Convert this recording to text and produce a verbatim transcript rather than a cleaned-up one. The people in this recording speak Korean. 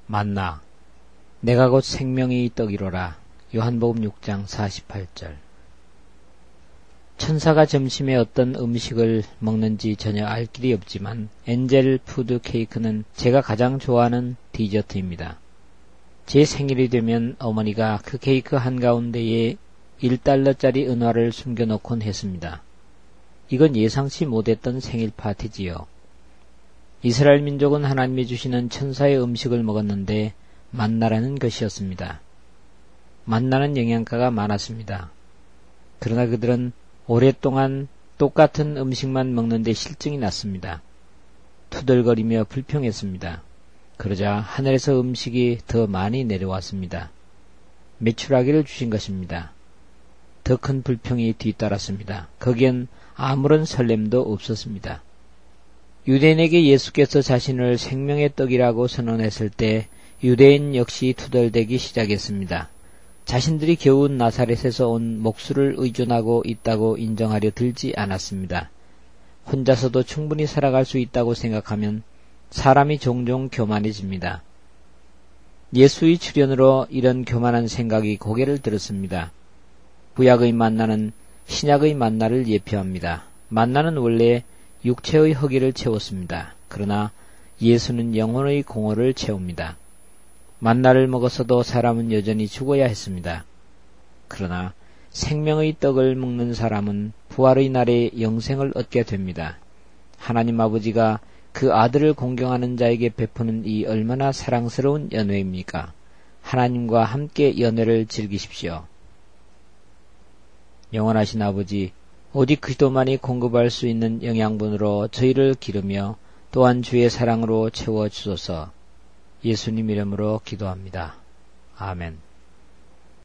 만나 내가 곧 생명의 떡이로라. 요한복음 육 장 사십팔 절. 천사가 점심에 어떤 음식을 먹는지 전혀 알 길이 없지만 엔젤 푸드 케이크는 제가 가장 좋아하는 디저트입니다. 제 생일이 되면 어머니가 그 케이크 한가운데에 일 달러짜리 은화를 숨겨놓곤 했습니다. 이건 예상치 못했던 생일 파티지요. 이스라엘 민족은 하나님이 주시는 천사의 음식을 먹었는데 만나라는 것이었습니다. 만나는 영양가가 많았습니다. 그러나 그들은 오랫동안 똑같은 음식만 먹는데 실증이 났습니다. 투덜거리며 불평했습니다. 그러자 하늘에서 음식이 더 많이 내려왔습니다. 메추라기를 주신 것입니다. 더 큰 불평이 뒤따랐습니다. 거기엔 아무런 설렘도 없었습니다. 유대인에게 예수께서 자신을 생명의 떡이라고 선언했을 때 유대인 역시 투덜대기 시작했습니다. 자신들이 겨우 나사렛에서 온 목수를 의존하고 있다고 인정하려 들지 않았습니다. 혼자서도 충분히 살아갈 수 있다고 생각하면 사람이 종종 교만해집니다. 예수의 출현으로 이런 교만한 생각이 고개를 들었습니다. 구약의 만나는 신약의 만나를 예표합니다. 만나는 원래 육체의 허기를 채웠습니다. 그러나 예수는 영혼의 공허를 채웁니다. 만나를 먹었어도 사람은 여전히 죽어야 했습니다. 그러나 생명의 떡을 먹는 사람은 부활의 날에 영생을 얻게 됩니다. 하나님 아버지가 그 아들을 공경하는 자에게 베푸는 이 얼마나 사랑스러운 연회입니까? 하나님과 함께 연회를 즐기십시오. 영원하신 아버지, 오직 그리스도만이 공급할 수 있는 영양분으로 저희를 기르며 또한 주의 사랑으로 채워주소서. 예수님 이름으로 기도합니다. 아멘.